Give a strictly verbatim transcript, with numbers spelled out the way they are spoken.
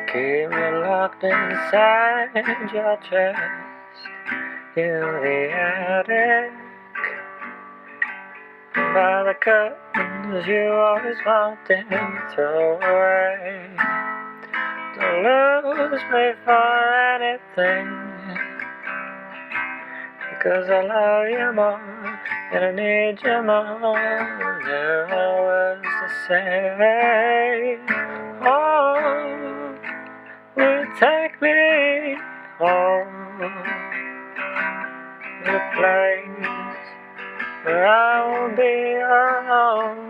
Keep me locked inside your chest in the attic. By the curtains you always wanted to throw away. Don't lose me for anything, because I love you more and I need you more than words to say. Oh, will you take me home, the place where I will be alone?